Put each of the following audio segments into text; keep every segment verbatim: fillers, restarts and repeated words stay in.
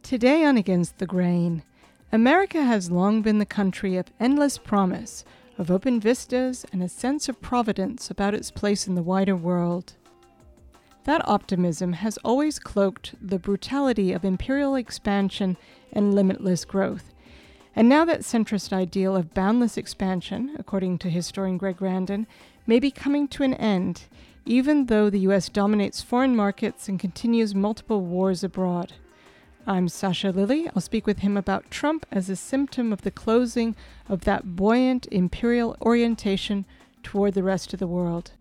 Today on Against the Grain, America has long been the country of endless promise, of open vistas and a sense of providence about its place in the wider world. That optimism has always cloaked the brutality of imperial expansion and limitless growth. And now that centrist ideal of boundless expansion, according to historian Greg Grandin, may be coming to an end, even though the U S dominates foreign markets and continues multiple wars abroad. I'm Sasha Lilly. I'll speak with him about Trump as a symptom of the closing of that buoyant imperial orientation toward the rest of the world.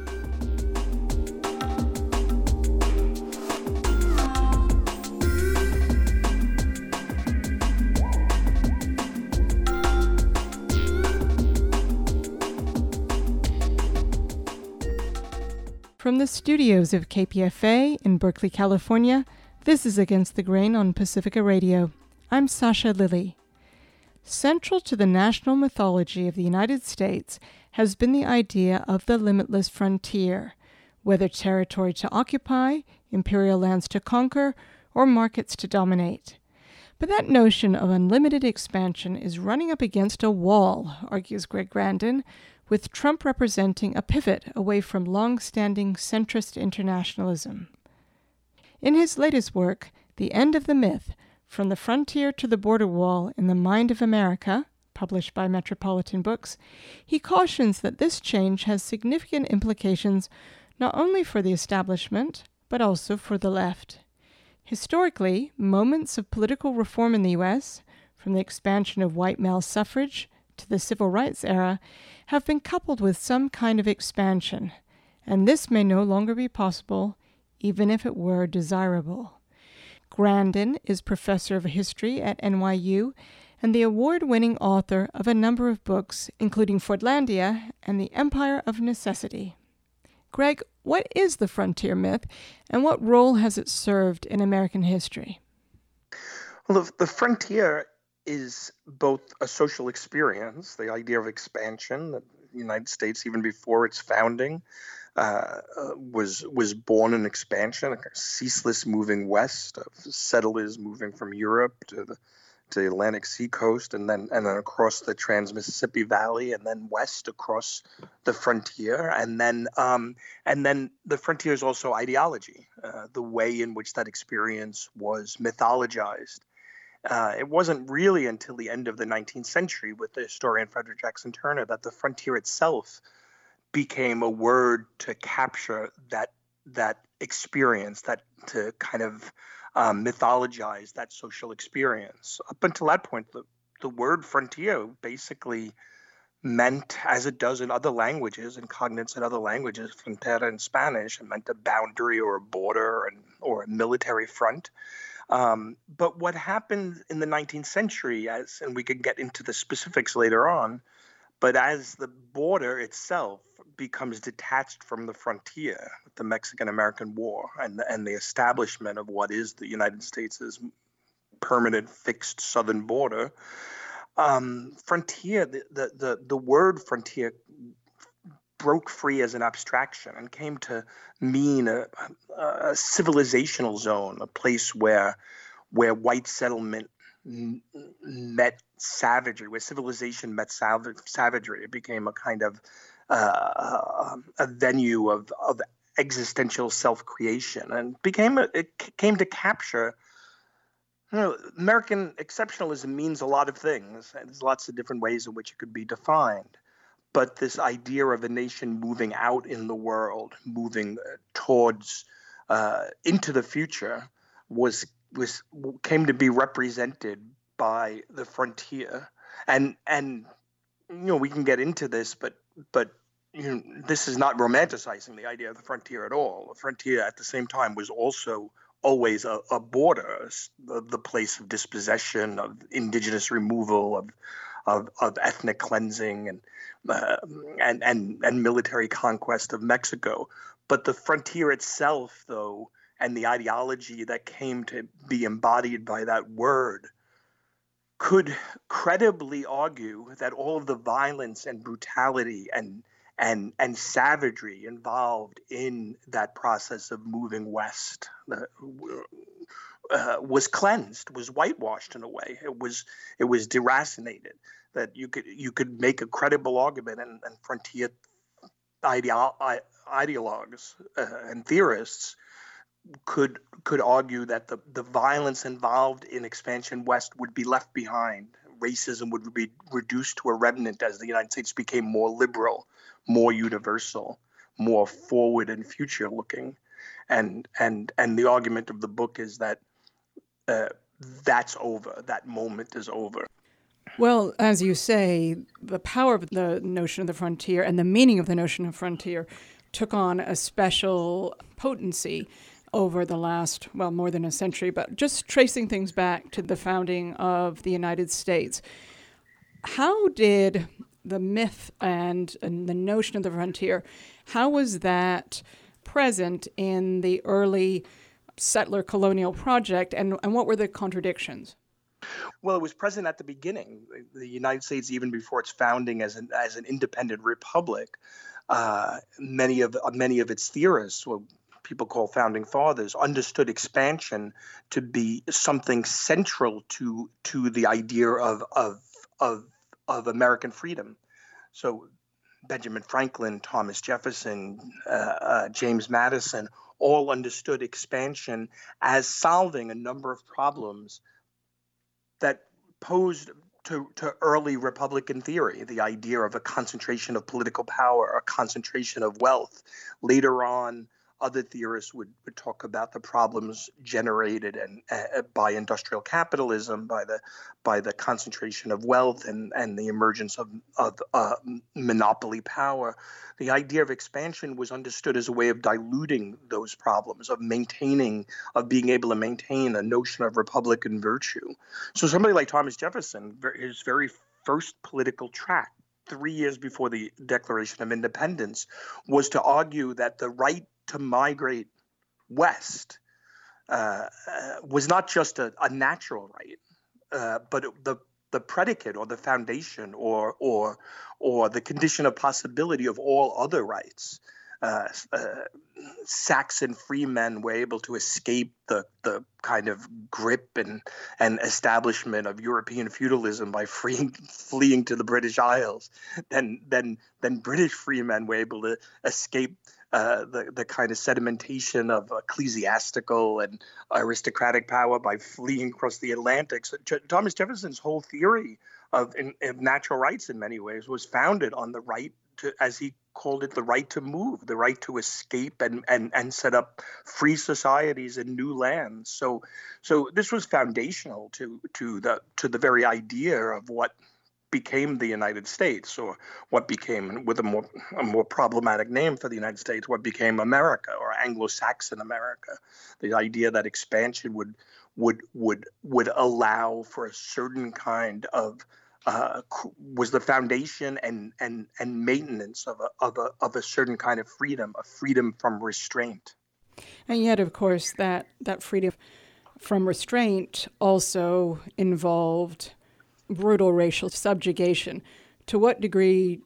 From the studios of K P F A in Berkeley, California, this is Against the Grain on Pacifica Radio. I'm Sasha Lilly. Central to the national mythology of the United States has been the idea of the limitless frontier, whether territory to occupy, imperial lands to conquer, or markets to dominate. But that notion of unlimited expansion is running up against a wall, argues Greg Grandin, with Trump representing a pivot away from long-standing centrist internationalism. In his latest work, The End of the Myth, From the Frontier to the Border Wall in the Mind of America, published by Metropolitan Books, he cautions that this change has significant implications not only for the establishment, but also for the left. Historically, moments of political reform in the U S, from the expansion of white male suffrage to the civil rights era, have been coupled with some kind of expansion, and this may no longer be possible, even if it were desirable. Grandin is professor of history at N Y U and the award-winning author of a number of books, including Fordlandia and The Empire of Necessity. Greg, what is the frontier myth, and what role has it served in American history? Well, the, the frontier is both a social experience, the idea of expansion. The United States, even before its founding, uh, uh, was was born in expansion, a ceaseless moving west of settlers moving from Europe to the to the Atlantic seacoast, and then and then across the Trans-Mississippi Valley, and then west across the frontier, and then um, and then the frontier is also ideology, uh, the way in which that experience was mythologized. Uh, it wasn't really until the end of the nineteenth century with the historian Frederick Jackson Turner that the frontier itself became a word to capture that that experience, that to kind of um, mythologize that social experience. Up until that point, the, the word frontier basically meant, as it does in other languages, in cognates in other languages, frontera in Spanish, it meant a boundary or a border and, or a military front. Um, but what happened in the nineteenth century, as and we can get into the specifics later on, but as the border itself becomes detached from the frontier with the Mexican-American War and the, and the establishment of what is the United States' permanent fixed southern border, um, frontier, the, the, the, the word frontier broke free as an abstraction and came to mean a, a, a civilizational zone, a place where where white settlement m- met savagery, where civilization met sav- savagery. It became a kind of uh, a venue of, of existential self-creation, and became a, it came to capture. You know, American exceptionalism means a lot of things, and there's lots of different ways in which it could be defined. But this idea of a nation moving out in the world, moving towards uh, into the future, was was came to be represented by the frontier, and and you know we can get into this, but but you know this is not romanticizing the idea of the frontier at all. The frontier at the same time was also always a, a border, the, the place of dispossession, of indigenous removal, of of, of ethnic cleansing, and uh, and and and military conquest of Mexico. But the frontier itself, though, and the ideology that came to be embodied by that word, could credibly argue that all of the violence and brutality and and and savagery involved in that process of moving west, the, uh, was cleansed, was whitewashed in a way. It was it was deracinated. That you could you could make a credible argument, and, and frontier ideo- ideologues uh, and theorists could could argue that the, the violence involved in expansion west would be left behind. Racism would be reduced to a remnant as the United States became more liberal, more universal, more forward and future looking. And and and the argument of the book is that uh, that's over. That moment is over. Well, as you say, the power of the notion of the frontier and the meaning of the notion of frontier took on a special potency over the last, well, more than a century, but just tracing things back to the founding of the United States. How did the myth and, and the notion of the frontier, how was that present in the early settler colonial project, and, and what were the contradictions? Well, it was present at the beginning. The United States, even before its founding as an as an independent republic, uh, many of uh, many of its theorists, what people call founding fathers, understood expansion to be something central to to the idea of of of of American freedom. So Benjamin Franklin, Thomas Jefferson, uh, uh, James Madison all understood expansion as solving a number of problems that posed to, to early Republican theory, the idea of a concentration of political power, a concentration of wealth. Later on, other theorists would, would talk about the problems generated and uh, by industrial capitalism, by the by the concentration of wealth and, and the emergence of, of uh, monopoly power. The idea of expansion was understood as a way of diluting those problems, of maintaining, of being able to maintain a notion of Republican virtue. So somebody like Thomas Jefferson, his very first political tract, three years before the Declaration of Independence, was to argue that the right to migrate west uh, uh, was not just a, a natural right, uh, but it, the the predicate or the foundation or or or the condition of possibility of all other rights. Uh, uh, Saxon freemen were able to escape the the kind of grip and and establishment of European feudalism by freeing, fleeing to the British Isles. Then then then British freemen were able to escape Uh, the, the kind of sedimentation of ecclesiastical and aristocratic power by fleeing across the Atlantic. So J- Thomas Jefferson's whole theory of, in, of natural rights in many ways was founded on the right to, as he called it, the right to move, the right to escape and, and, and set up free societies in new lands. So so this was foundational to to the to the very idea of what became the United States, or what became, with a more a more problematic name for the United States, what became America, or Anglo-Saxon America. The idea that expansion would would would would allow for a certain kind of uh, was the foundation and and and maintenance of a of a of a certain kind of freedom, a freedom from restraint. And yet, of course, that that freedom from restraint also involved brutal racial subjugation. To what degree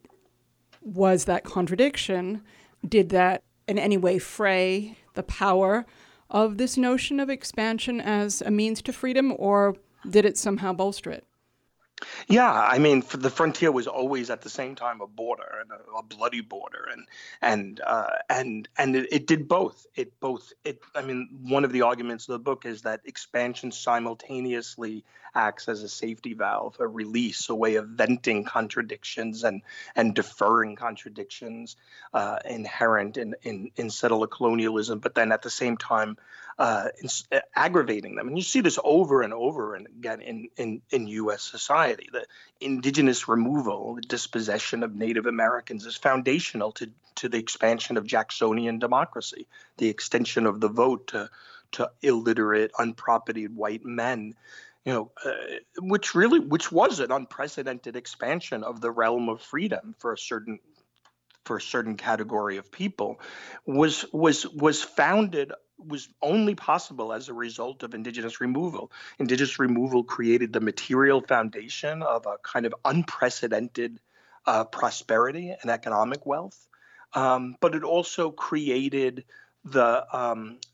was that contradiction? Did that in any way fray the power of this notion of expansion as a means to freedom, or did it somehow bolster it? Yeah, I mean, for the frontier was always at the same time a border, and a, a bloody border, and and uh, and and it, it did both. It both. It. I mean, one of the arguments of the book is that expansion simultaneously acts as a safety valve, a release, a way of venting contradictions and and deferring contradictions uh, inherent in, in in settler colonialism, but then at the same time uh, in, uh, aggravating them. And you see this over and over and again in in in U S society. The indigenous removal, the dispossession of Native Americans is foundational to, to the expansion of Jacksonian democracy, the extension of the vote to, to illiterate, unpropertied white men, you know, uh, which really, which was an unprecedented expansion of the realm of freedom for a certain for a certain category of people, was was was founded was only possible as a result of indigenous removal. Indigenous removal created the material foundation of a kind of unprecedented uh, prosperity and economic wealth, um, but it also created the um,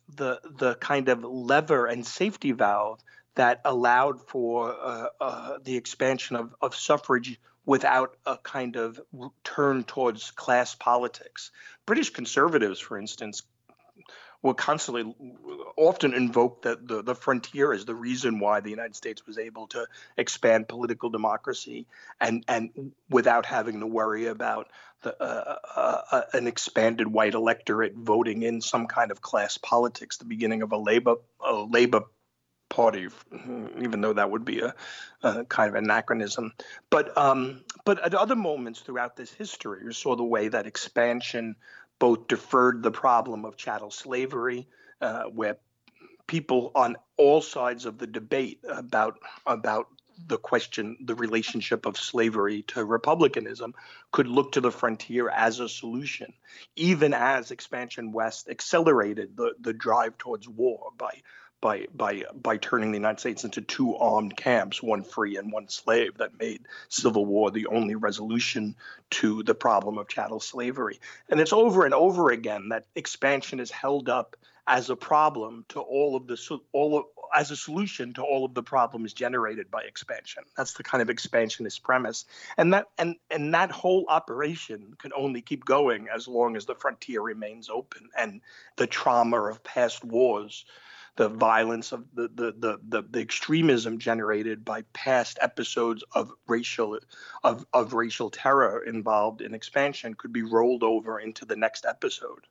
the the kind of lever and safety valve that allowed for uh, uh, the expansion of, of suffrage without a kind of turn towards class politics. British conservatives, for instance, will constantly often invoke the, the, the frontier as the reason why the United States was able to expand political democracy and, and without having to worry about the, uh, uh, uh, an expanded white electorate voting in some kind of class politics, the beginning of a labor, a labor party, even though that would be a, a kind of anachronism. But um, but at other moments throughout this history, you saw the way that expansion both deferred the problem of chattel slavery, uh, where people on all sides of the debate about about the question, the relationship of slavery to republicanism, could look to the frontier as a solution, even as expansion west accelerated the, the drive towards war by by by by turning the United States into two armed camps, one free and one slave, that made civil war the only resolution to the problem of chattel slavery. And it's over and over again that expansion is held up as a problem to all of the all of, as a solution to all of the problems generated by expansion. That's the kind of expansionist premise, and that and and that whole operation can only keep going as long as the frontier remains open, and the trauma of past wars, the violence of the the, the the the extremism generated by past episodes of racial of of racial terror involved in expansion could be rolled over into the next episode.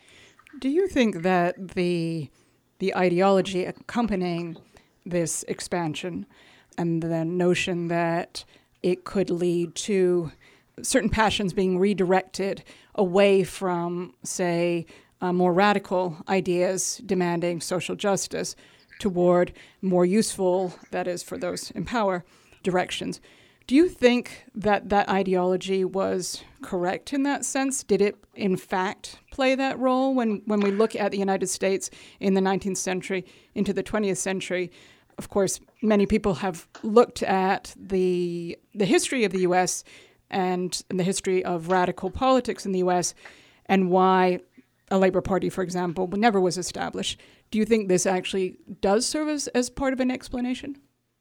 Do you think that the the ideology accompanying this expansion and the notion that it could lead to certain passions being redirected away from, say, Uh, more radical ideas demanding social justice toward more useful, that is, for those in power, directions. Do you think that that ideology was correct in that sense? Did it, in fact, play that role when, when we look at the United States in the nineteenth century into the twentieth century? Of course, many people have looked at the the history of the U S and, and the history of radical politics in the U S and why a Labour Party, for example, never was established. Do you think this actually does serve as, as part of an explanation?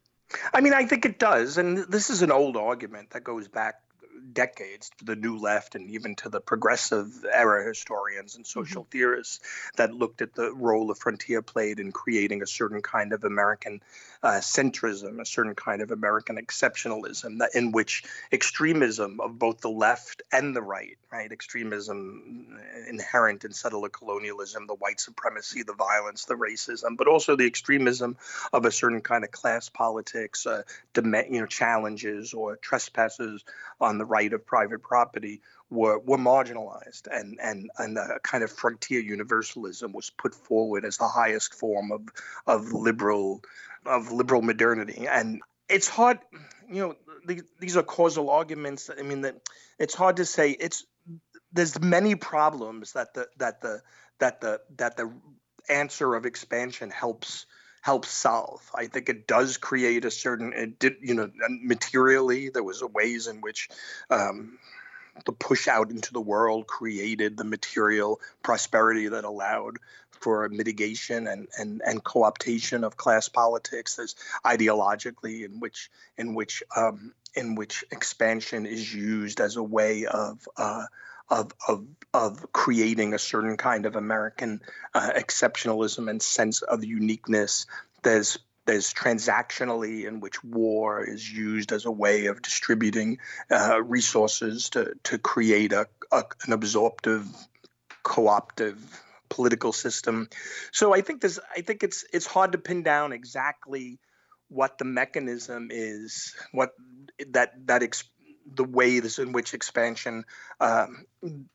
I mean, I think it does. And this is an old argument that goes back decades to the New Left and even to the progressive era historians and social mm-hmm. theorists that looked at the role the frontier played in creating a certain kind of American uh, centrism, a certain kind of American exceptionalism, that in which extremism of both the left and the right, right, extremism inherent in settler colonialism, the white supremacy, the violence, the racism, but also the extremism of a certain kind of class politics, uh, demand, you know, challenges or trespasses on the right of private property were were marginalized, and and and a kind of frontier universalism was put forward as the highest form of of liberal of liberal modernity. And it's hard, you know, the, these are causal arguments. I mean, that it's hard to say. It's there's many problems that the that the that the that the answer of expansion helps. help solve. I think it does create a certain, it did, you know, materially, there was a ways in which um, the push out into the world created the material prosperity that allowed for mitigation and, and, and co-optation of class politics. There's ideologically in which in which um, in which expansion is used as a way of uh, Of, of of creating a certain kind of American uh, exceptionalism and sense of uniqueness. There's there's transactionally in which war is used as a way of distributing uh, resources to to create a, a an absorptive, co-optive political system. So I think there's I think it's it's hard to pin down exactly what the mechanism is, what that that ex- the ways in which expansion um,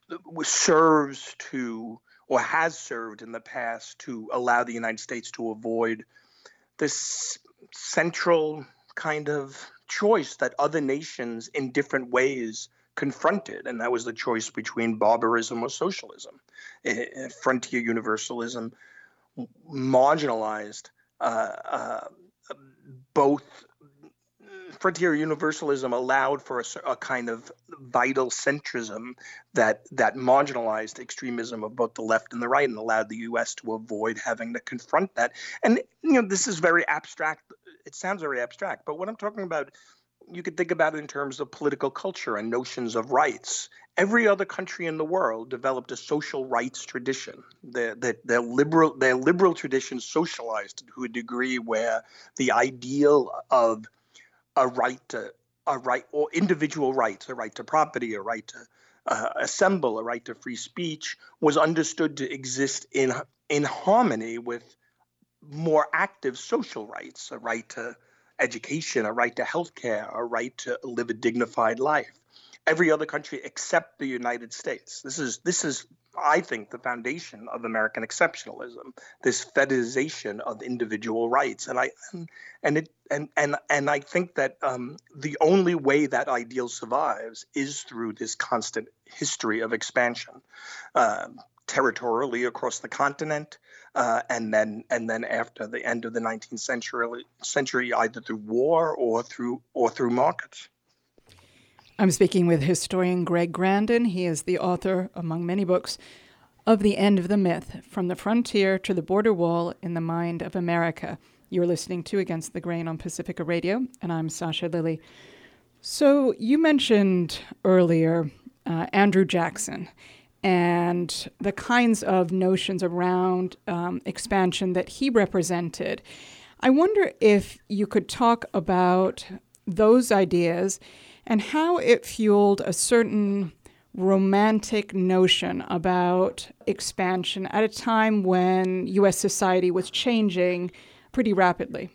serves to or has served in the past to allow the United States to avoid this central kind of choice that other nations in different ways confronted. And that was the choice between barbarism or socialism. Uh, frontier universalism marginalized uh, uh, both frontier universalism allowed for a, a kind of vital centrism that that marginalized extremism of both the left and the right, and allowed the U S to avoid having to confront that. And you know, this is very abstract. It sounds very abstract, but what I'm talking about, you could think about it in terms of political culture and notions of rights. Every other country in the world developed a social rights tradition. Their, their, their liberal their liberal tradition socialized to a degree where the ideal of a right to a right or individual rights, a right to property, a right to uh, assemble, a right to free speech, was understood to exist in in harmony with more active social rights, a right to education, a right to health care, a right to live a dignified life. Every other country except the United States. This is this is, I think, the foundation of American exceptionalism, this fetishization of individual rights. And I and, and it and and and I think that um, the only way that ideal survives is through this constant history of expansion, uh, territorially across the continent, uh, and then and then after the end of the nineteenth century, century either through war or through or through markets. I'm speaking with historian Greg Grandin. He is the author, among many books, of The End of the Myth, From the Frontier to the Border Wall in the Mind of America. You're listening to Against the Grain on Pacifica Radio, and I'm Sasha Lilley. So you mentioned earlier uh, Andrew Jackson and the kinds of notions around um, expansion that he represented. I wonder if you could talk about those ideas and how it fueled a certain romantic notion about expansion at a time when U S society was changing pretty rapidly.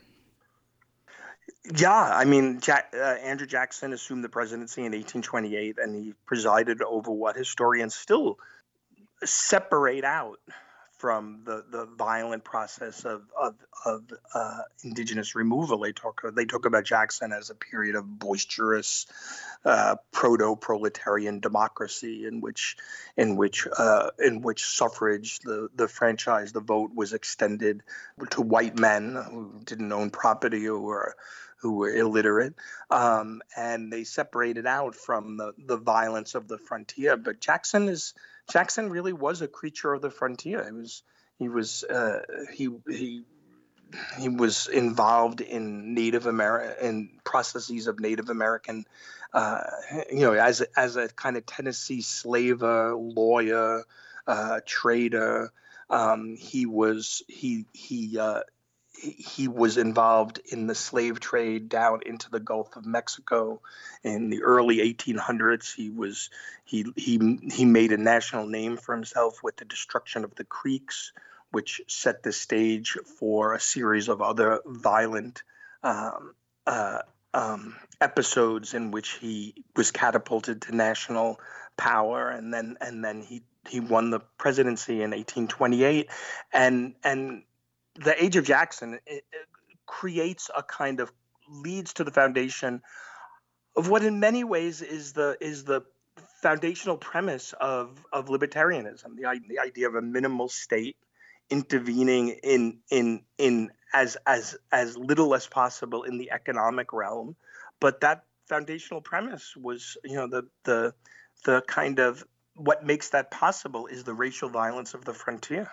Yeah, I mean, Jack, uh, Andrew Jackson assumed the presidency in eighteen twenty-eight, and he presided over what historians still separate out from the, the violent process of of, of uh, indigenous removal. They talk they talk about Jackson as a period of boisterous uh, proto-proletarian democracy in which in which uh, in which suffrage, the the franchise, the vote was extended to white men who didn't own property or were who were illiterate, um, and they separated out from the the violence of the frontier. But Jackson is. Jackson really was a creature of the frontier. He was he was uh, he he he was involved in Native American in processes of Native American, uh, you know, as as a kind of Tennessee slaver, lawyer, uh, trader. Um, he was he he. Uh, He was involved in the slave trade down into the Gulf of Mexico in the early eighteen hundreds. He was he he he made a national name for himself with the destruction of the Creeks, which set the stage for a series of other violent um, uh, um, episodes in which he was catapulted to national power, and then and then he he won the presidency in eighteen twenty-eight, and and. The Age of Jackson it, it creates a kind of leads to the foundation of what, in many ways, is the is the foundational premise of of libertarianism. The the idea of a minimal state intervening in in in as as as little as possible in the economic realm, but that foundational premise was, you know, the the the kind of what makes that possible is the racial violence of the frontier.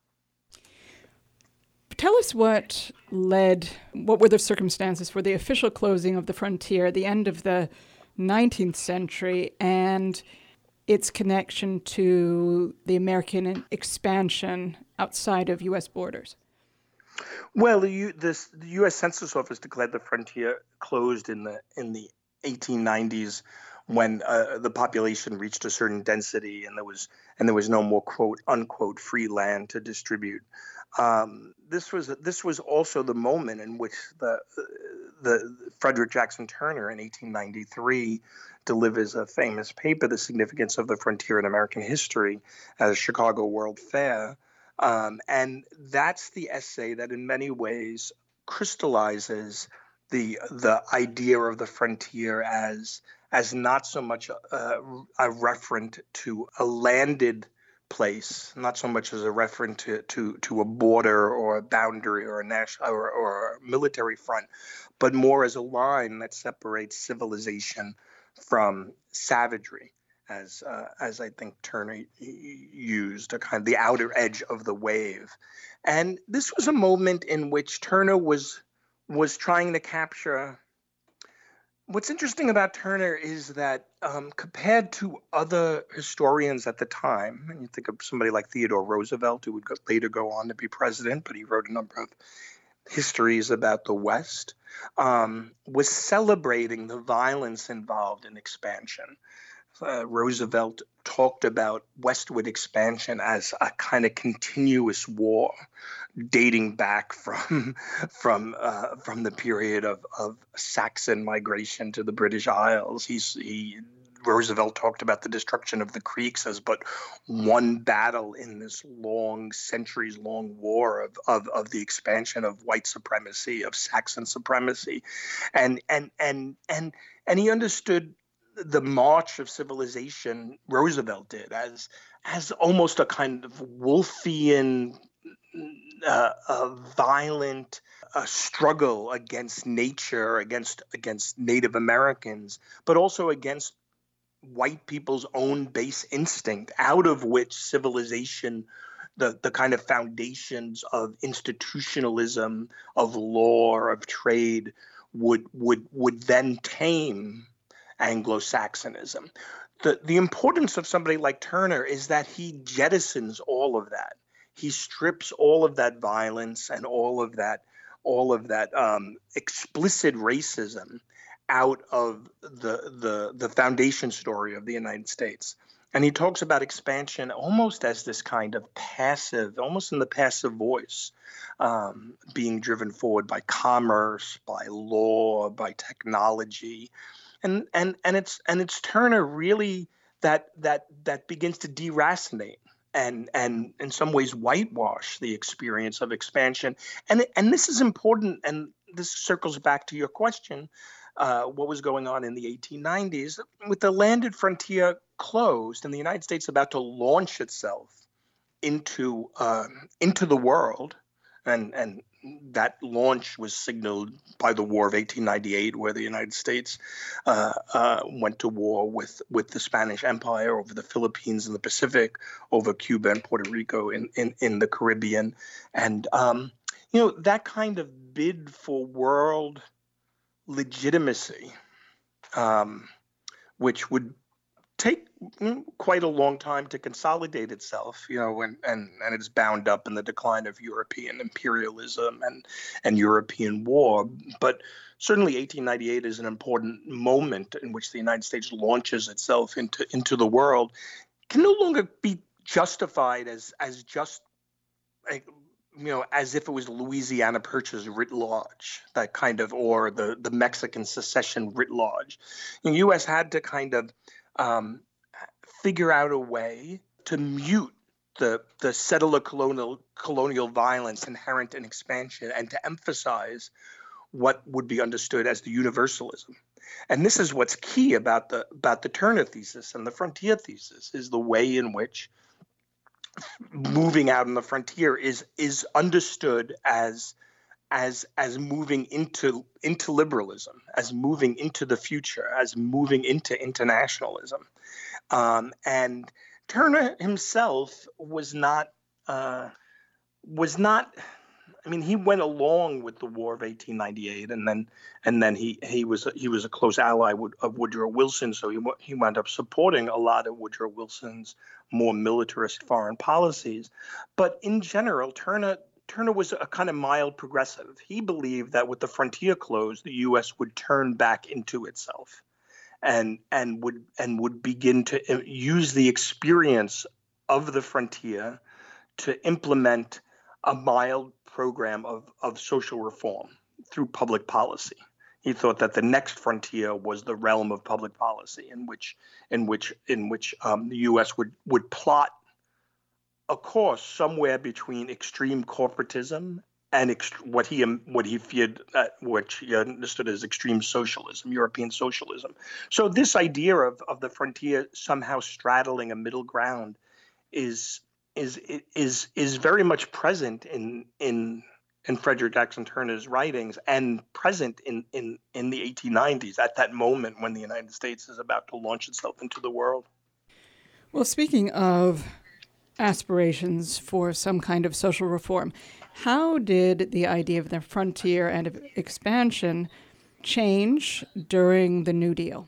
Tell us what led, what were the circumstances for the official closing of the frontier at the end of the nineteenth century and its connection to the American expansion outside of U S borders? Well, the, U, this, the U S Census Office declared the frontier closed in the in the eighteen nineties when uh, the population reached a certain density and there was and there was no more quote unquote free land to distribute. Um, this was this was also the moment in which the the Frederick Jackson Turner in eighteen ninety-three delivers a famous paper, The Significance of the Frontier in American History, at a Chicago World Fair. Um, and that's the essay that in many ways crystallizes the the idea of the frontier as as not so much a, a referent to a landed place, not so much as a reference to to, to a border or a boundary or a national or, or a military front, but more as a line that separates civilization from savagery, as uh, as I think Turner used, a kind of the outer edge of the wave. And this was a moment in which Turner was was trying to capture. What's interesting about Turner is that um, compared to other historians at the time, and you think of somebody like Theodore Roosevelt, who would go, later go on to be president, but he wrote a number of histories about the West, um, was celebrating the violence involved in expansion. Uh, Roosevelt talked about westward expansion as a kind of continuous war dating back from from uh, from the period of, of Saxon migration to the British Isles. He's, he Roosevelt talked about the destruction of the Creeks as but one battle in this long, centuries-long war of, of, of the expansion of white supremacy, of Saxon supremacy. And and and and and he understood the march of civilization, Roosevelt did, as as almost a kind of Wolfian, uh, a violent uh, struggle against nature, against against Native Americans, but also against white people's own base instinct, out of which civilization, the, the kind of foundations of institutionalism, of law, of trade, would would would then tame Anglo-Saxonism. The the importance of somebody like Turner is that he jettisons all of that. He strips all of that violence and all of that all of that um, explicit racism out of the the the foundation story of the United States. And he talks about expansion almost as this kind of passive, almost in the passive voice, um, being driven forward by commerce, by law, by technology. And and and it's and it's Turner really that that that begins to deracinate and and in some ways whitewash the experience of expansion. And and this is important, and this circles back to your question, uh, what was going on in the eighteen nineties with the landed frontier closed and the United States about to launch itself into uh, into the world, and and. That launch was signaled by the War of eighteen ninety-eight, where the United States uh, uh, went to war with, with the Spanish Empire over the Philippines and the Pacific, over Cuba and Puerto Rico in, in, in the Caribbean. And, um, you know, that kind of bid for world legitimacy, um, which would take quite a long time to consolidate itself, you know, and, and, and it's bound up in the decline of European imperialism and, and European war. But certainly eighteen ninety-eight is an important moment in which the United States launches itself into, into the world, can no longer be justified as, as just, you know, as if it was Louisiana Purchase writ large, that kind of, or the, the Mexican secession writ large. The U S had to kind of Um, figure out a way to mute the the settler colonial colonial violence inherent in expansion and to emphasize what would be understood as the universalism. And this is what's key about the about the Turner thesis and the frontier thesis, is the way in which moving out on the frontier is is understood as as as moving into into liberalism, as moving into the future, as moving into internationalism. Um, and Turner himself was not uh, was not. I mean, he went along with the War of eighteen ninety-eight, and then and then he he was he was a close ally of Woodrow Wilson, so he he wound up supporting a lot of Woodrow Wilson's more militarist foreign policies. But in general, Turner. Turner was a kind of mild progressive. He believed that with the frontier closed, the U S would turn back into itself, and and would and would begin to use the experience of the frontier to implement a mild program of, of social reform through public policy. He thought that the next frontier was the realm of public policy, in which in which in which um, the U S would would plot a course somewhere between extreme corporatism and ext- what he what he feared, uh, what he understood as extreme socialism, European socialism. So this idea of, of the frontier somehow straddling a middle ground is is is is very much present in in in Frederick Jackson Turner's writings, and present in in in the eighteen nineties, at that moment when the United States is about to launch itself into the world. Well, speaking of aspirations for some kind of social reform, how did the idea of the frontier and of expansion change during the New Deal?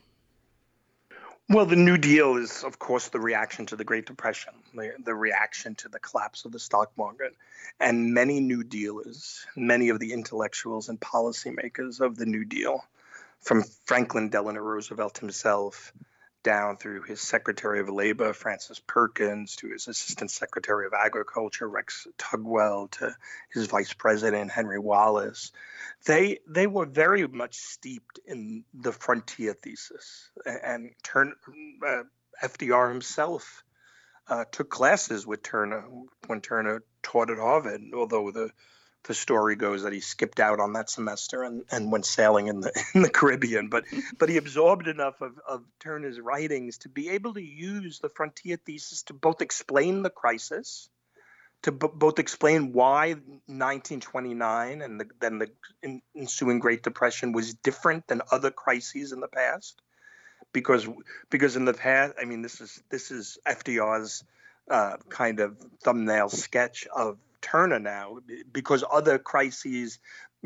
Well, the New Deal is, of course, the reaction to the Great Depression, the, the reaction to the collapse of the stock market. And many New Dealers, many of the intellectuals and policymakers of the New Deal, from Franklin Delano Roosevelt himself down through his Secretary of Labor, Francis Perkins, to his Assistant Secretary of Agriculture, Rex Tugwell, to his Vice President, Henry Wallace, they they were very much steeped in the frontier thesis. And Turn, uh, F D R himself uh, took classes with Turner when Turner taught at Harvard, although the The story goes that he skipped out on that semester and, and went sailing in the in the Caribbean. But but he absorbed enough of, of Turner's writings to be able to use the frontier thesis to both explain the crisis, to b- both explain why nineteen twenty-nine and the, then the in, ensuing Great Depression was different than other crises in the past. Because because in the past, I mean, this is this is F D R's uh, kind of thumbnail sketch of Turner now, because other crises,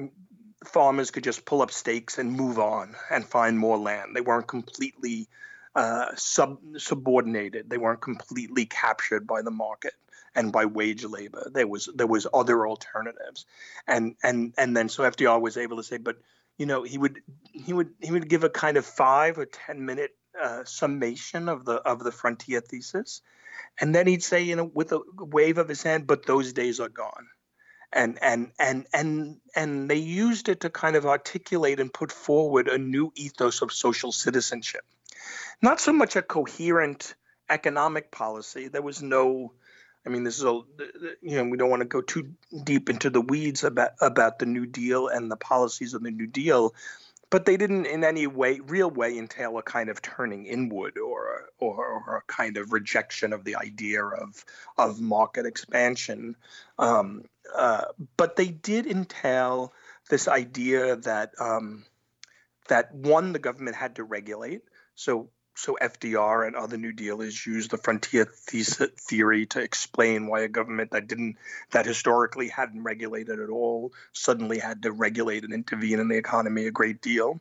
farmers could just pull up stakes and move on and find more land. They weren't completely uh, sub subordinated. They weren't completely captured by the market and by wage labor. There was there was other alternatives, and and and then so F D R was able to say, but you know, he would he would he would give a kind of five or ten minute uh, summation of the of the frontier thesis. And then he'd say, you know, with a wave of his hand, but those days are gone. And and and and and they used it to kind of articulate and put forward a new ethos of social citizenship. Not so much a coherent economic policy. There was no, I mean, this is a, you know, we don't want to go too deep into the weeds about about the New Deal and the policies of the New Deal. But they didn't in any way, real way, entail a kind of turning inward or, or, or a kind of rejection of the idea of, of market expansion. Um, uh, but they did entail this idea that, um, that one, the government had to regulate. So So F D R and other New Dealers used the frontier theory to explain why a government that didn't, that historically hadn't regulated at all, suddenly had to regulate and intervene in the economy a great deal.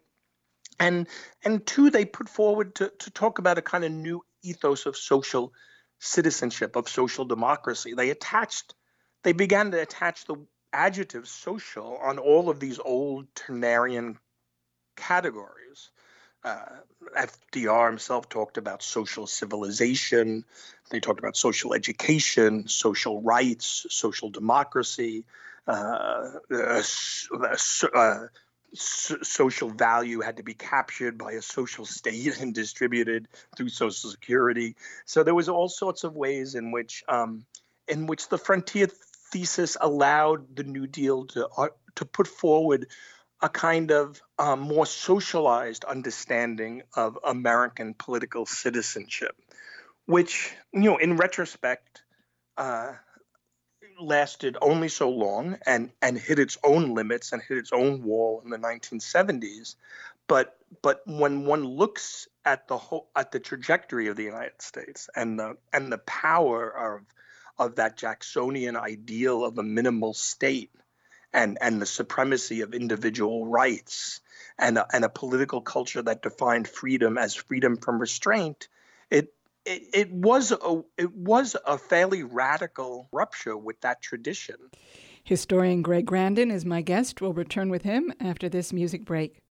And and two, they put forward to, to talk about a kind of new ethos of social citizenship, of social democracy. They attached, they began to attach the adjective social on all of these old Turnerian categories. Uh, F D R himself talked about social civilization. They talked about social education, social rights, social democracy, uh, uh, uh, so- social value had to be captured by a social state and distributed through Social Security. So there was all sorts of ways in which, um, in which the frontier thesis allowed the New Deal to uh, to put forward a kind of um, more socialized understanding of American political citizenship, which, you know, in retrospect, uh, lasted only so long and, and hit its own limits and hit its own wall in the nineteen seventies. But but when one looks at the whole at the trajectory of the United States and the and the power of of that Jacksonian ideal of a minimal state, and and the supremacy of individual rights, and a, and a political culture that defined freedom as freedom from restraint, it it, it was a it was a fairly radical rupture with that tradition. Historian Greg Grandin is my guest. We'll return with him after this music break.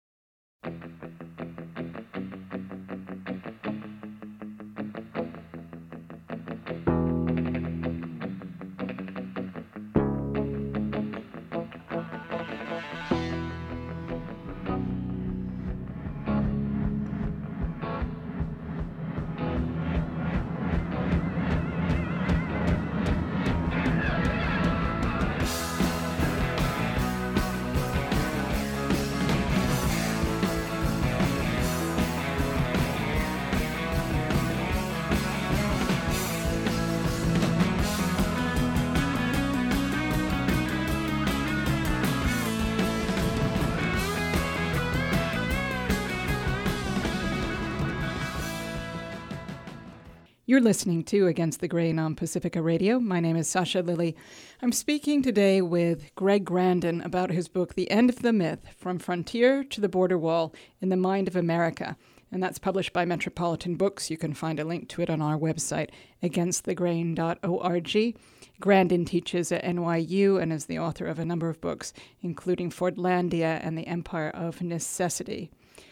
You're listening to Against the Grain on Pacifica Radio. My name is Sasha Lilly. I'm speaking today with Greg Grandin about his book, The End of the Myth, From Frontier to the Border Wall in the Mind of America. And that's published by Metropolitan Books. You can find a link to it on our website, against the grain dot org. Grandin teaches at N Y U and is the author of a number of books, including Fordlandia and the Empire of Necessity.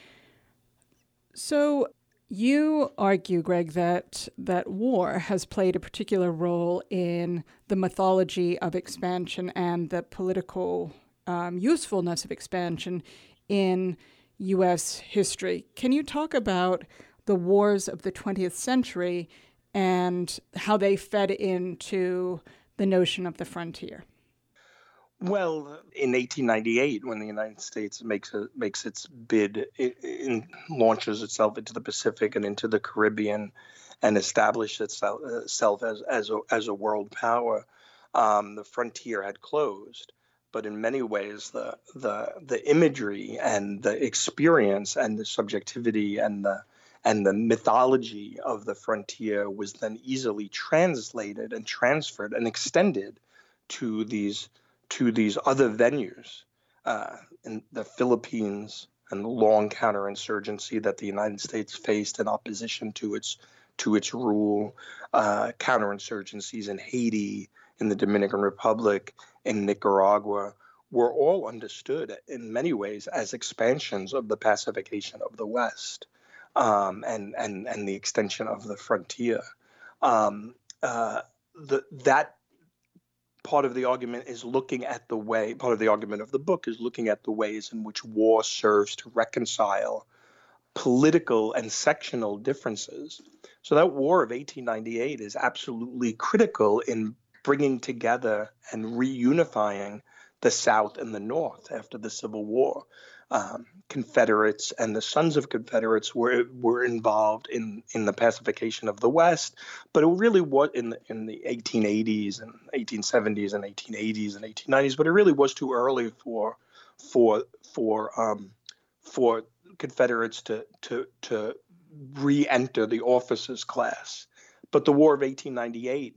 So you argue, Greg, that that war has played a particular role in the mythology of expansion and the political um, usefulness of expansion in U S history. Can you talk about the wars of the twentieth century and how they fed into the notion of the frontier? Well, in eighteen ninety-eight, when the United States makes a, makes its bid, it, it launches itself into the Pacific and into the Caribbean, and establishes itself, itself as as a, as a world power, um, the frontier had closed. But in many ways, the the the imagery and the experience and the subjectivity and the and the mythology of the frontier was then easily translated and transferred and extended to these. to these other venues uh, in the Philippines and the long counterinsurgency that the United States faced in opposition to its to its rule, uh, counterinsurgencies in Haiti, in the Dominican Republic, in Nicaragua, were all understood in many ways as expansions of the pacification of the West um, and and and the extension of the frontier. Um, uh, the, that part of the argument is looking at the way, part of the argument of the book is looking at the ways in which war serves to reconcile political and sectional differences. So that war of eighteen ninety-eight is absolutely critical in bringing together and reunifying the South and the North after the Civil War. Um, Confederates and the sons of Confederates were were involved in, in the pacification of the West, but it really was in the, in the eighteen eighties and eighteen seventies and eighteen eighties and eighteen nineties. But it really was too early for for for um, for Confederates to to to re-enter the officers' class. But the War of eighteen ninety-eight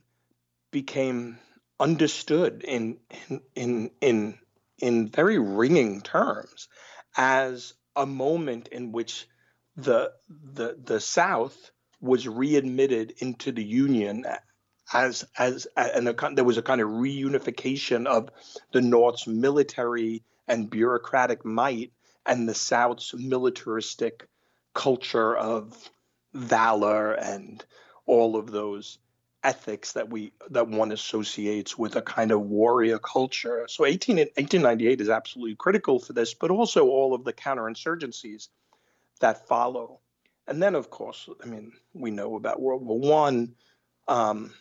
became understood in in in in, in very ringing terms as a moment in which the the the South was readmitted into the Union as as and a, there was a kind of reunification of the North's military and bureaucratic might and the South's militaristic culture of valor and all of those ethics that we that one associates with a kind of warrior culture. So eighteen, eighteen ninety-eight is absolutely critical for this, but also all of the counterinsurgencies that follow. And then, of course, I mean, we know about World War One, um,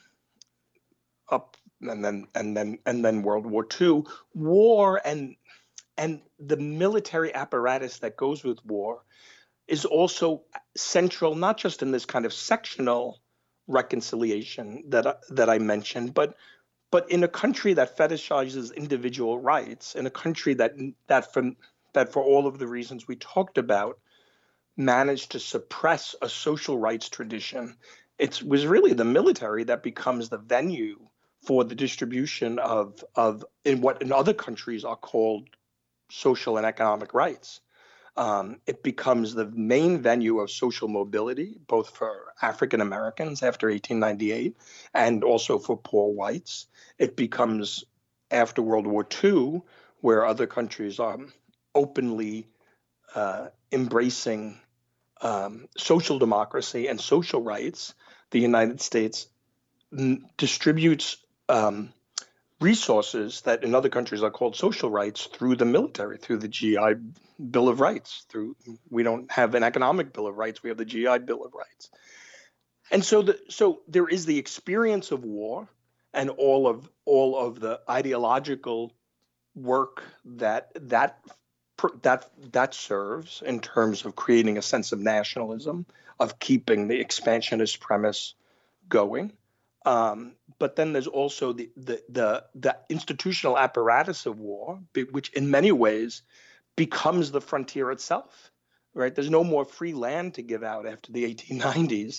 up and then and then and then World War Two. War and and the military apparatus that goes with war is also central, not just in this kind of sectional reconciliation that that I mentioned, but but in a country that fetishizes individual rights, in a country that that from that for all of the reasons we talked about, managed to suppress a social rights tradition. It was really the military that becomes the venue for the distribution of of in what in other countries are called social and economic rights. Um, it becomes the main venue of social mobility, both for African Americans after eighteen ninety-eight and also for poor whites. It becomes, after World War Two, where other countries are openly uh, embracing um, social democracy and social rights, the United States n- distributes um, resources that in other countries are called social rights through the military, through the G I Bill of Rights. Through we don't have an economic Bill of Rights, we have the G I Bill of Rights. And so the so there is the experience of war and all of all of the ideological work that that that that serves in terms of creating a sense of nationalism, of keeping the expansionist premise going. Um, but then there's also the, the the the institutional apparatus of war, which in many ways becomes the frontier itself. Right? There's no more free land to give out after the eighteen nineties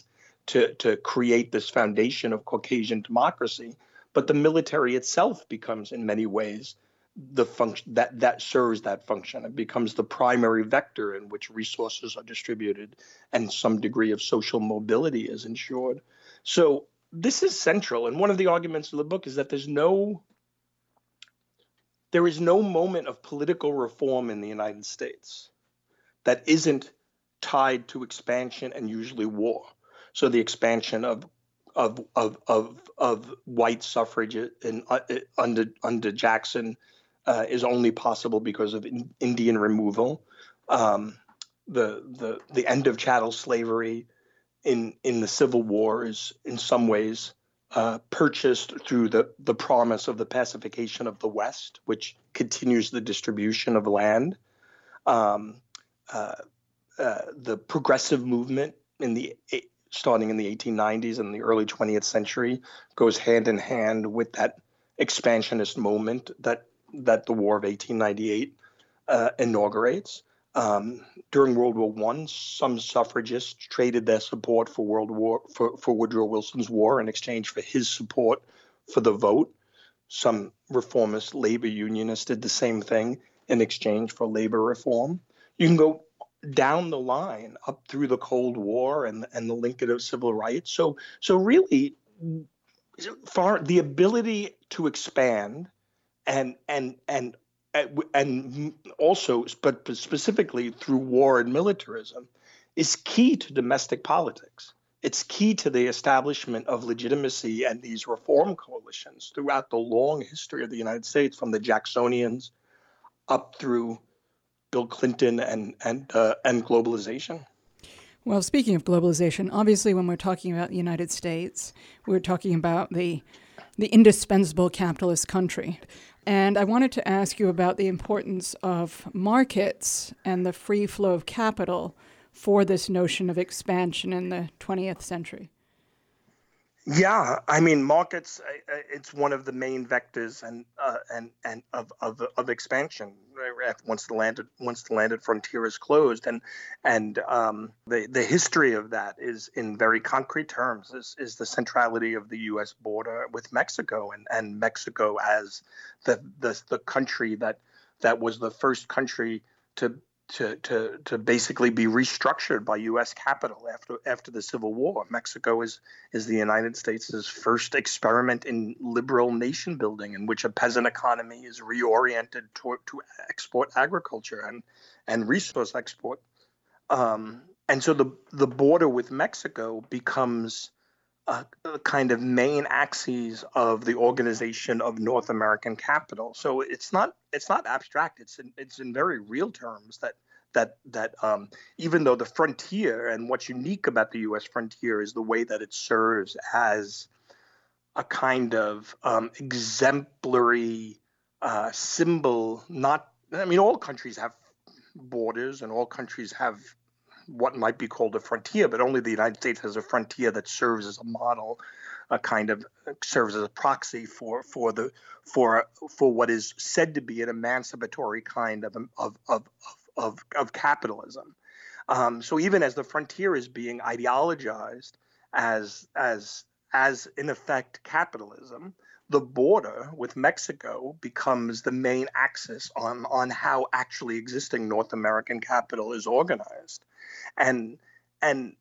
to, to create this foundation of Caucasian democracy. But the military itself becomes, in many ways, the function that, that serves that function. It becomes the primary vector in which resources are distributed and some degree of social mobility is ensured. So this is central. And one of the arguments of the book is that there's no there is no moment of political reform in the United States that isn't tied to expansion and usually war. So the expansion of of of of, of white suffrage in, uh, under under Jackson uh, is only possible because of in, Indian removal. Um, the the the end of chattel slavery in in the Civil War is in some ways uh, purchased through the the promise of the pacification of the West, which continues the distribution of land. Um, uh, uh, the progressive movement in the starting in the eighteen nineties and the early twentieth century goes hand in hand with that expansionist moment that that the War of eighteen ninety-eight uh, inaugurates. Um, during World War One, some suffragists traded their support for World War for, for Woodrow Wilson's war in exchange for his support for the vote. Some reformist labor unionists did the same thing in exchange for labor reform. You can go down the line up through the Cold War and and the Lincoln of civil rights. So so really, far the ability to expand and and and and also, but specifically through war and militarism, is key to domestic politics. It's key to the establishment of legitimacy and these reform coalitions throughout the long history of the United States, from the Jacksonians up through Bill Clinton and and uh, and globalization. Well, speaking of globalization, obviously when we're talking about the United States, we're talking about the the indispensable capitalist country. And I wanted to ask you about the importance of markets and the free flow of capital for this notion of expansion in the twentieth century. Yeah, I mean, markets, it's one of the main vectors and uh, and and of, of of expansion once the landed once the landed frontier is closed. And and um, the the history of that is, in very concrete terms, is, is the centrality of the U S border with Mexico, and, and Mexico as the, the the country that that was the first country to to to to basically be restructured by U S capital after after the Civil War. Mexico is is the United States' first experiment in liberal nation building, in which a peasant economy is reoriented to, to export agriculture and and resource export. Um, and so the the border with Mexico becomes a, a kind of main axis of the organization of North American capital. So it's not it's not abstract. It's in, it's in very real terms that that that um, even though the frontier, and what's unique about the U S frontier is the way that it serves as a kind of um, exemplary uh, symbol. Not, I mean, all countries have borders and all countries have what might be called a frontier, but only the United States has a frontier that serves as a model, a kind of serves as a proxy for for the for for what is said to be an emancipatory kind of of of of, of capitalism. Um, so even as the frontier is being ideologized as as as in effect capitalism, the border with Mexico becomes the main axis on on how actually existing North American capital is organized. And and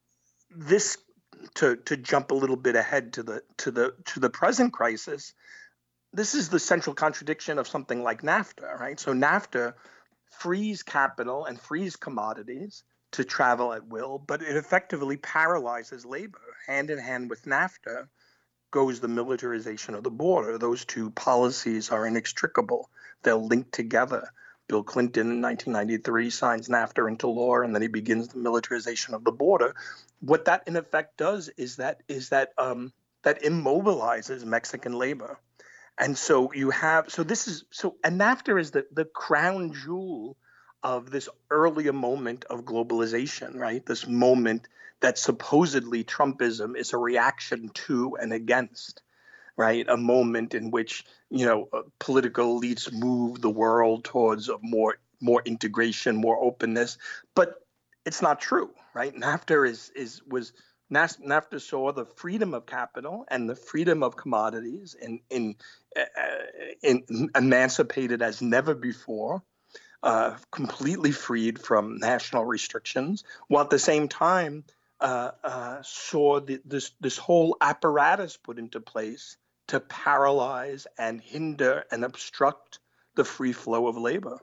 this, to to jump a little bit ahead to the to the to the present crisis, this is the central contradiction of something like NAFTA, right? So NAFTA frees capital and frees commodities to travel at will, but it effectively paralyzes labor. Hand in hand with NAFTA goes the militarization of the border. Those two policies are inextricable. They're linked together. Bill Clinton in nineteen ninety-three signs NAFTA into law, and then he begins the militarization of the border. What that in effect does is that is that um, that immobilizes Mexican labor, and so you have so this is so and NAFTA is the the crown jewel of this earlier moment of globalization, right? This moment that supposedly Trumpism is a reaction to and against. Right, a moment in which, you know, uh, political elites move the world towards a more more integration, more openness, but it's not true, right? NAFTA is is was NAFTA saw the freedom of capital and the freedom of commodities in, in, uh, in emancipated as never before, uh, completely freed from national restrictions, while at the same time uh, uh, saw the, this, this whole apparatus put into place to paralyze and hinder and obstruct the free flow of labor.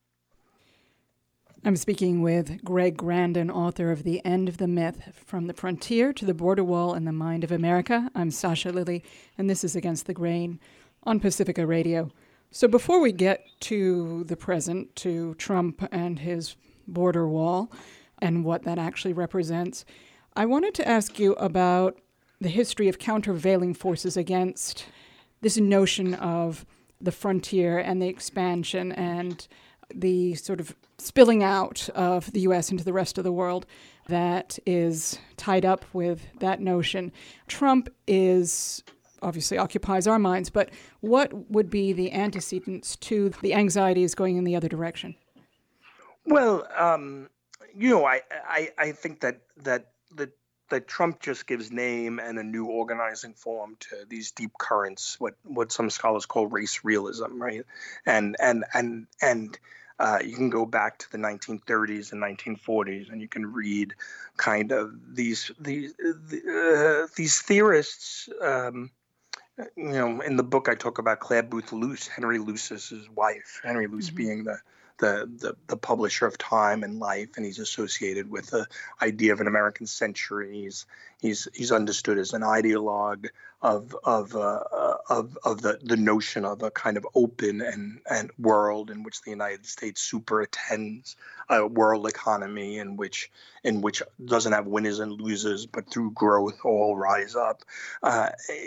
I'm speaking with Greg Grandin, author of The End of the Myth, From the Frontier to the Border Wall in the Mind of America. I'm Sasha Lilley, and this is Against the Grain on Pacifica Radio. So before we get to the present, to Trump and his border wall and what that actually represents, I wanted to ask you about the history of countervailing forces against this notion of the frontier and the expansion and the sort of spilling out of the U S into the rest of the world that is tied up with that notion. Trump is obviously occupies our minds, but what would be the antecedents to the anxieties going in the other direction? Well, um, you know, I, I, I think that that that that Trump just gives name and a new organizing form to these deep currents, what what some scholars call race realism, right? And and and and Uh, you can go back to the nineteen thirties and nineteen forties, and you can read kind of these these uh, these theorists. Um, you know, in the book I talk about Clare Boothe Luce, Henry Luce's wife. Henry Luce mm-hmm. being the, the the the publisher of Time and Life, and he's associated with the idea of an American century. He's he's he's understood as an ideologue of of uh, of of the, the notion of a kind of open and, and world in which the United States superattends a world economy in which in which doesn't have winners and losers, but through growth all rise up. Uh,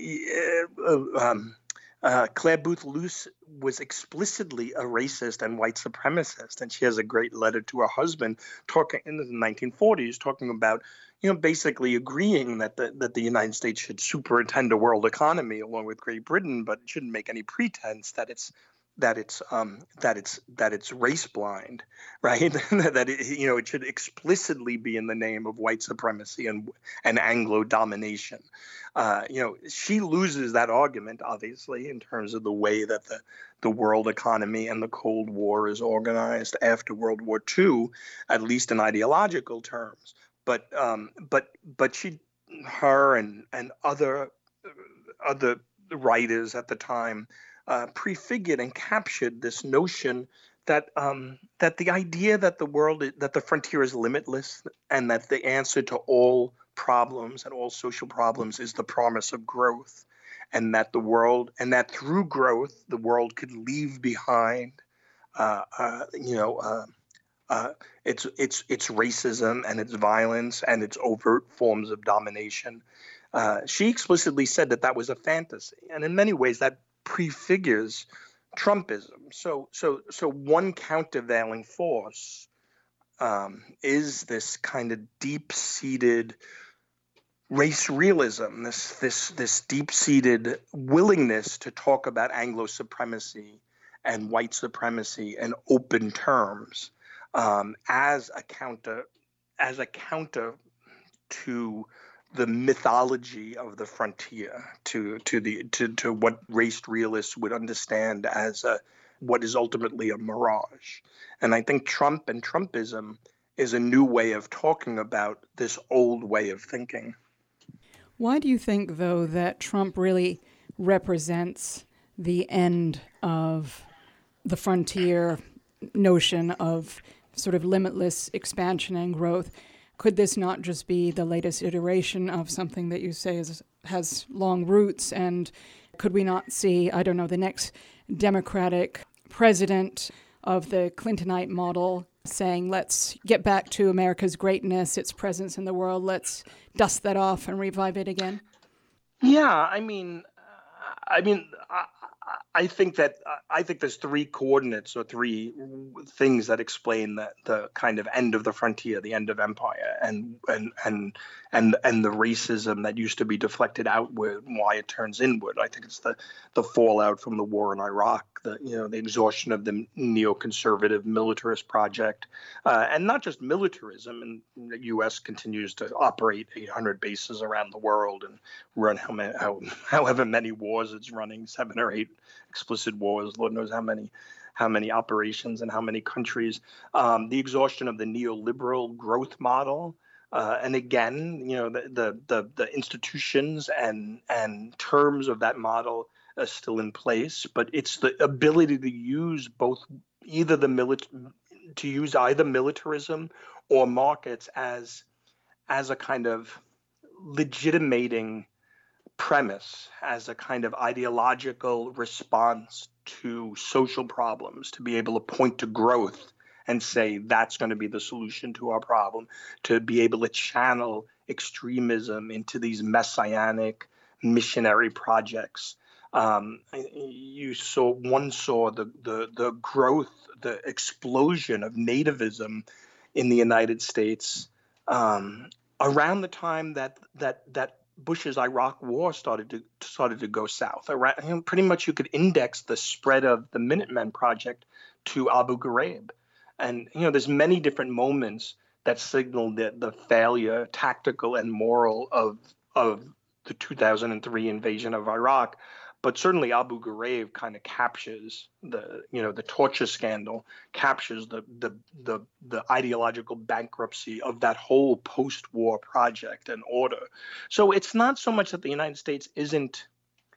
um, uh, Clare Boothe Luce was explicitly a racist and white supremacist, and she has a great letter to her husband talking in the nineteen forties, talking about, you know, basically agreeing that the, that the United States should superattend a world economy along with Great Britain, but it shouldn't make any pretense that it's that it's um, that it's that it's race blind, right? That it, you know, it should explicitly be in the name of white supremacy and and Anglo domination. Uh, you know, she loses that argument, obviously, in terms of the way that the the world economy and the Cold War is organized after World War Two, at least in ideological terms. But um, but but she, her and and other other writers at the time uh, prefigured and captured this notion that um, that the idea that the world that the frontier is limitless and that the answer to all problems and all social problems is the promise of growth, and that the world and that through growth the world could leave behind uh, uh, you know. Uh, Uh, it's it's it's racism and it's violence and it's overt forms of domination. Uh, she explicitly said that that was a fantasy, and in many ways that prefigures Trumpism. So so so one countervailing force um, is this kind of deep-seated race realism, this this this deep-seated willingness to talk about Anglo supremacy and white supremacy in open terms. Um, as a counter, as a counter to the mythology of the frontier, to to the to, to what race realists would understand as a, what is ultimately a mirage. And I think Trump and Trumpism is a new way of talking about this old way of thinking. Why do you think, though, that Trump really represents the end of the frontier notion of sort of limitless expansion and growth? Could this not just be the latest iteration of something that you say is, has long roots? And could we not see, I don't know, the next Democratic president of the Clintonite model saying, let's get back to America's greatness, its presence in the world, let's dust that off and revive it again? Yeah, I mean, I mean, I, I think that I think there's three coordinates or three things that explain that the kind of end of the frontier, the end of empire, and and and and and the racism that used to be deflected outward, and why it turns inward. I think it's the the fallout from the war in Iraq, the you know the exhaustion of the neoconservative militarist project, uh, and not just militarism. And the U S continues to operate eight hundred bases around the world and run how many, how, however many wars it's running, seven or eight explicit wars, Lord knows how many, how many operations and how many countries. Um, the exhaustion of the neoliberal growth model, uh, and again, you know, the, the the the institutions and and terms of that model are still in place, but it's the ability to use both either the milit to use either militarism or markets as as a kind of legitimating premise, as a kind of ideological response to social problems, to be able to point to growth and say that's going to be the solution to our problem, to be able to channel extremism into these messianic missionary projects. Um, you saw one saw the the the growth, the explosion of nativism in the United States um, around the time that that that Bush's Iraq War started to started to go south. Around, you know, pretty much you could index the spread of the Minutemen Project to Abu Ghraib, and you know there's many different moments that signal the the failure, tactical and moral, of of the two thousand three invasion of Iraq. But certainly Abu Ghraib kind of captures the, you know, the torture scandal, captures the the the the ideological bankruptcy of that whole post-war project and order. So it's not so much that the United States isn't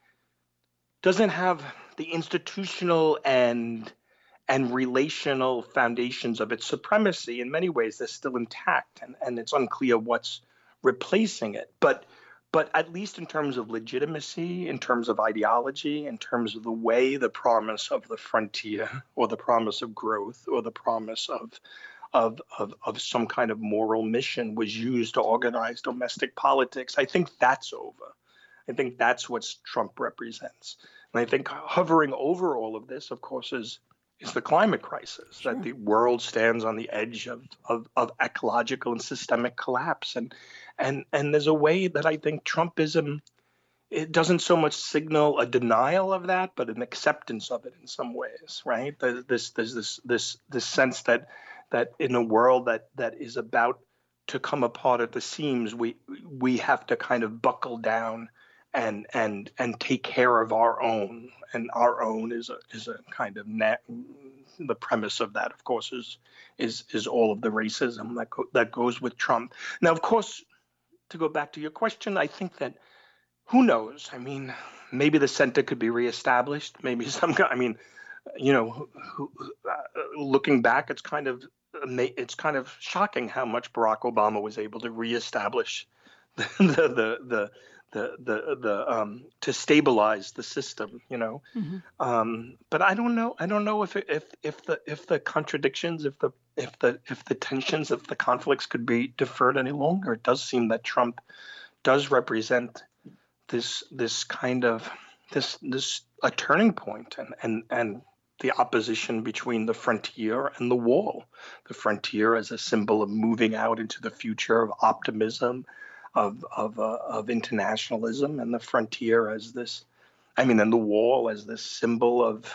doesn't have the institutional and and relational foundations of its supremacy. In many ways, they're still intact, and, and it's unclear what's replacing it. But But at least in terms of legitimacy, in terms of ideology, in terms of the way the promise of the frontier or the promise of growth or the promise of of of, of some kind of moral mission was used to organize domestic politics, I think that's over. I think that's what Trump represents. And I think hovering over all of this, of course, is is the climate crisis, sure. That the world stands on the edge of, of, of ecological and systemic collapse. And, and, and there's a way that I think Trumpism, it doesn't so much signal a denial of that, but an acceptance of it in some ways, right? There's this, there's this, this, this sense that, that in a world that, that is about to come apart at the seams, we, we have to kind of buckle down and and and take care of our own, and our own is a is a kind of nat- the premise of that, of course, is is is all of the racism that go- that goes with Trump. Now, of course, to go back to your question, I think that who knows? I mean, maybe the center could be reestablished. Maybe some guy. I mean, you know, who, uh, looking back, it's kind of it's kind of shocking how much Barack Obama was able to reestablish the the the. the the the the um to stabilize the system, you know. Mm-hmm. um but I don't know I don't know if if if the if the contradictions if the if the if the tensions if the conflicts could be deferred any longer. It does seem that Trump does represent this this kind of this this a turning point, and and and the opposition between the frontier and the wall. The frontier as a symbol of moving out into the future, of optimism, of of uh, of internationalism, and the frontier as this, I mean, and the wall as this symbol of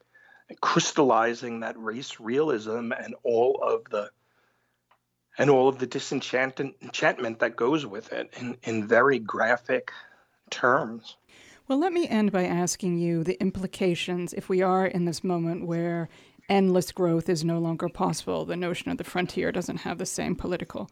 crystallizing that race realism and all of the and all of the disenchantment enchantment that goes with it in, in very graphic terms. Well, let me end by asking you the implications if we are in this moment where endless growth is no longer possible. The notion of the frontier doesn't have the same political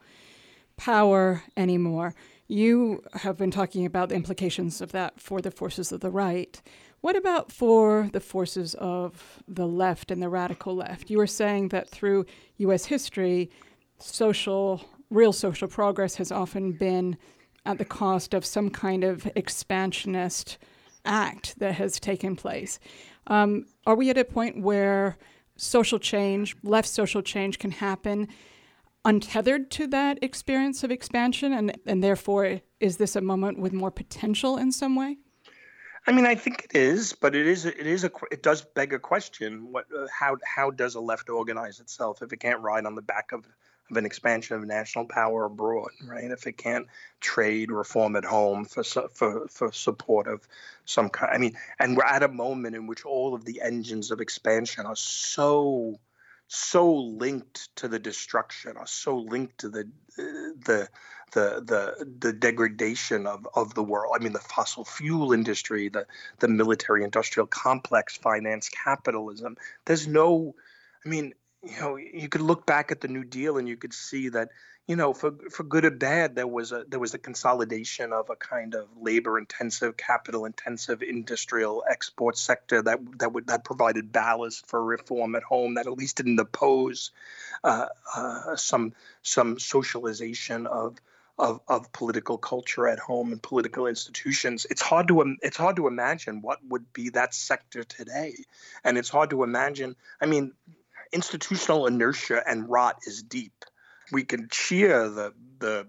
power anymore. You have been talking about the implications of that for the forces of the right. What about for the forces of the left and the radical left? You were saying that through U S history, social, real social progress has often been at the cost of some kind of expansionist act that has taken place. Um, are we at a point where social change, left social change, can happen untethered to that experience of expansion, and, and therefore is this a moment with more potential in some way? I mean, I think it is, but it is it is a it does beg a question. What uh, how how does a left organize itself if it can't ride on the back of of an expansion of national power abroad, right? If it can't trade reform at home for for for support of some kind. I mean, and we're at a moment in which all of the engines of expansion are so so linked to the destruction, are so linked to the the the the the degradation of, of the world. I mean, the fossil fuel industry, the the military industrial complex, finance capitalism. There's no, I mean, you know, you could look back at the New Deal and you could see that, you know, for for good or bad, there was a there was a consolidation of a kind of labor intensive, capital intensive industrial export sector that that would that provided ballast for reform at home, that at least didn't oppose uh, uh, some some socialization of. Of, of political culture at home and political institutions. It's hard to it's hard to imagine what would be that sector today, and it's hard to imagine. I mean, institutional inertia and rot is deep. We can cheer the the,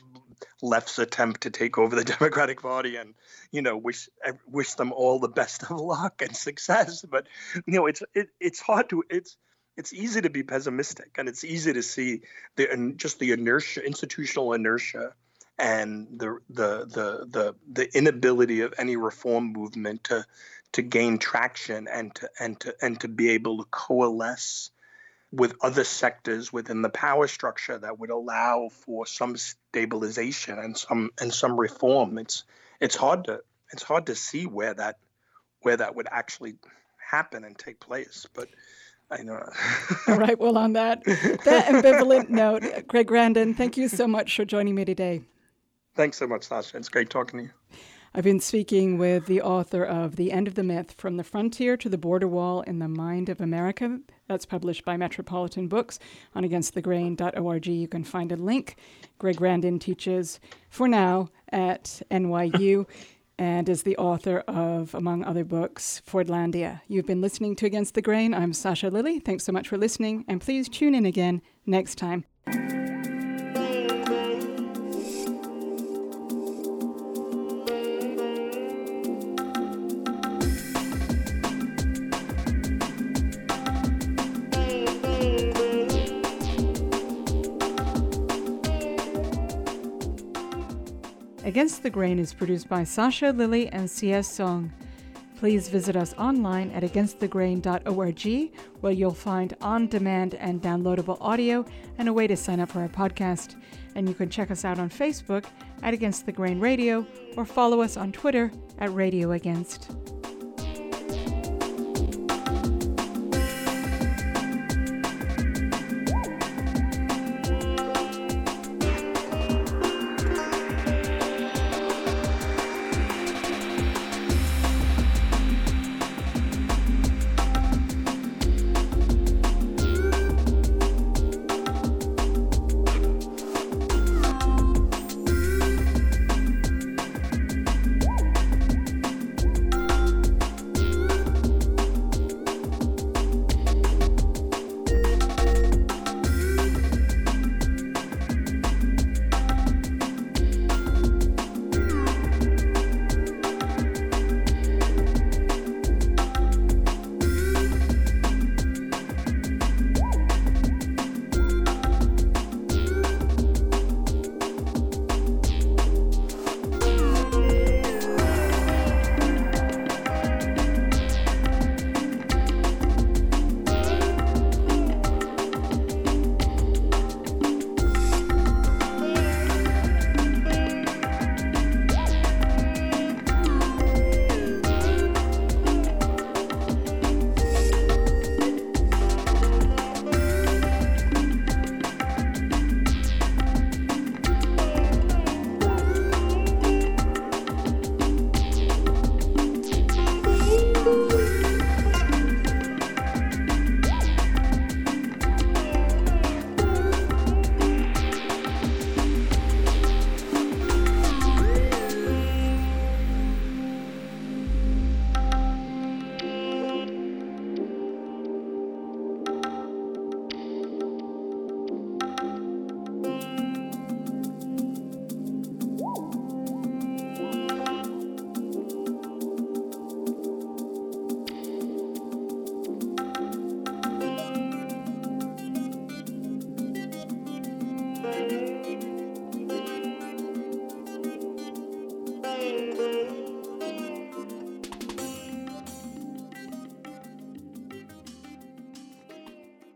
the left's attempt to take over the Democratic Party and, you know, wish wish them all the best of luck and success. But, you know, it's it, it's hard to it's. It's easy to be pessimistic, and it's easy to see the and just the inertia, institutional inertia, and the the the the the inability of any reform movement to to gain traction and to and to and to be able to coalesce with other sectors within the power structure that would allow for some stabilization and some and some reform. It's it's hard to it's hard to see where that where that would actually happen and take place, but. I know. All right. Well, on that that ambivalent note, Greg Grandin, thank you so much for joining me today. Thanks so much, Sasha. It's great talking to you. I've been speaking with the author of The End of the Myth, From the Frontier to the Border Wall in the Mind of America. That's published by Metropolitan Books on against the grain dot org. You can find a link. Greg Grandin teaches, for now, at N Y U. And is the author of, among other books, Fordlandia. You've been listening to Against the Grain. I'm Sasha Lilley. Thanks so much for listening, and please tune in again next time. Against the Grain is produced by Sasha Lilley and C S Song. Please visit us online at against the grain dot org, where you'll find on-demand and downloadable audio and a way to sign up for our podcast. And you can check us out on Facebook at Against the Grain Radio or follow us on Twitter at Radio Against.